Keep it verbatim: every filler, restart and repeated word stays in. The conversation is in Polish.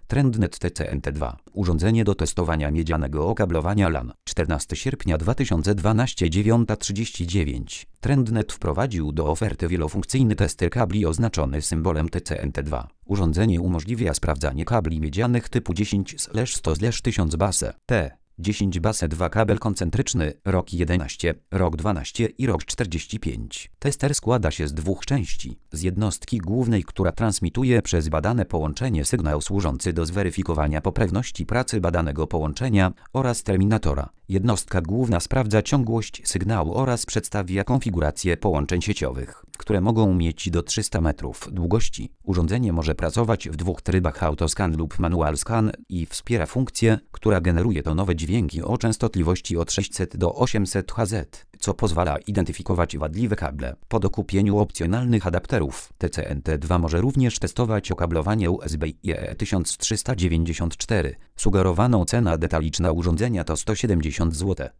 TrendNet T C N T dwa. Urządzenie do testowania miedzianego okablowania LAN. czternastego sierpnia dwa tysiące dwunastego, dziewiąta trzydzieści dziewięć. TrendNet wprowadził do oferty wielofunkcyjny tester kabli oznaczony symbolem T C N T dwa. Urządzenie umożliwia sprawdzanie kabli miedzianych typu dziesięć sto tysiąc base T. dziesięć base dwa kabel koncentryczny, rok jedenaście, rok dwanaście i rok czterdzieści pięć. Tester składa się z dwóch części. Z jednostki głównej, która transmituje przez badane połączenie sygnał służący do zweryfikowania poprawności pracy badanego połączenia oraz terminatora. Jednostka główna sprawdza ciągłość sygnału oraz przedstawia konfigurację połączeń sieciowych, które mogą mieć do trzystu metrów długości. Urządzenie może pracować w dwóch trybach autoscan lub manual scan i wspiera funkcję, która generuje tonowe dźwięki o częstotliwości od sześćset do osiemset herców, co pozwala identyfikować wadliwe kable. Po dokupieniu opcjonalnych adapterów, T C N T dwa może również testować okablowanie U S B I E tysiąc trzysta dziewięćdziesiąt cztery. Sugerowaną cena detaliczna urządzenia to sto siedemdziesiąt złotych.